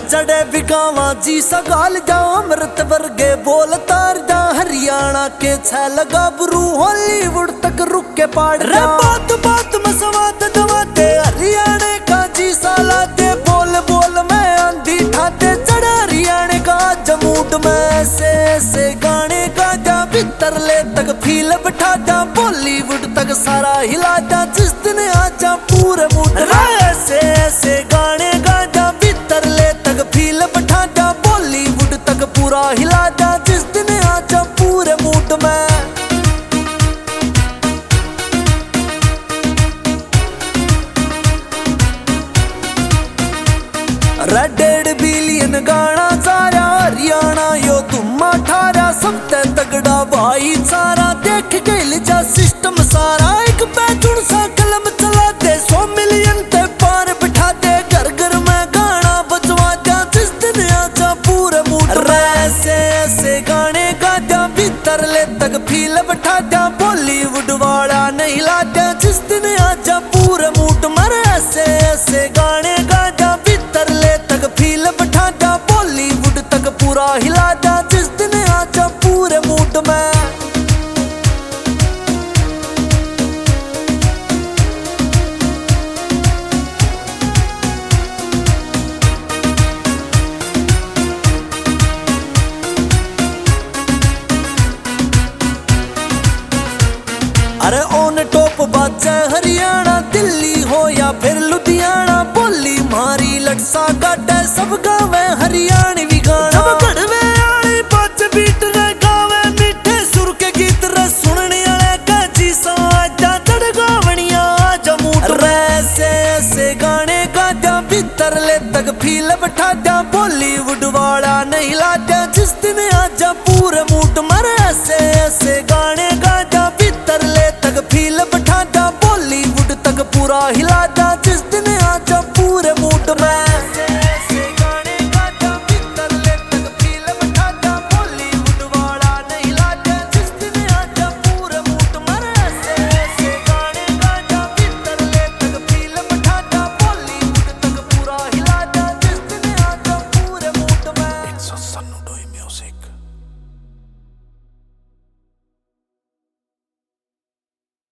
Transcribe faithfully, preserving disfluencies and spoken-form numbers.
चढ़े बिगावा जी सगाल जाओ अमृत वर्गे बोल तार जा हरियाणा के छैल गाभरू हॉलीवुड तक रुक के पाड़ रे बात बात में सवाद दवाते हरियाणा का जी साला दे बोल बोल मैं आंधी ठाते चढ़े हरियाणा का जमूट में से से गाने का जा भीतर ले तक फील बिठा जा बॉलीवुड तक सारा हिला जा जिस दिन आ जा पूरे मूड ऐसे ऐसे गाने गा जा भीतर ले तक फील बिठा जा बॉलीवुड तक पूरा हिला जा जिस दिन आ जा पूरे मूड में। अरे डेढ़ बिलियन गाना सारा हरियाणा यो तुम अठारह सबसे तगड़ा भाईचारा देख के लिजा सिस्टम सारा एक बैठुन सा कलम चला दे सौ मिलियन ते पार बिठा दे घर घर में गाना बजवा जा जिस दिन आजा पूरे मूड में। ऐसे ऐसे गाने गा जा भीतर ले तक फील बिठा जा बॉलीवुड वाला नहीं ला जा जिस दिन आजा पूरे मूड में। ऐसे ऐसे गाने गा जा भीतर ले तक फील बिठा जा बॉलीवुड तक पूरा हिला जा जिस दिन आजा पूरे मूड में। अरे ऑन टॉप बाजा हरियाणा दिल्ली हो या फिर लुधियाना बोली मारी लटसा काटे सब गावे हरियाणवी गाना सब कड़वे आली बाज बीट रे गावे मीठे सुर के गीत रे सुनने वाले का जी साजा चढ़ गावनिया जमूट रे ऐसे ऐसे गाने गा जा भीतर ले तक फील बिठा जा बॉलीवुड वाला नहीं ला जा जिस दिन आजा पूरे मूड में। ऐसे ऐसे गाने गा जा भीतर ले तक फील बिठा जा बॉलीवुड तक पूरा हिला जा जिस दिन आजा।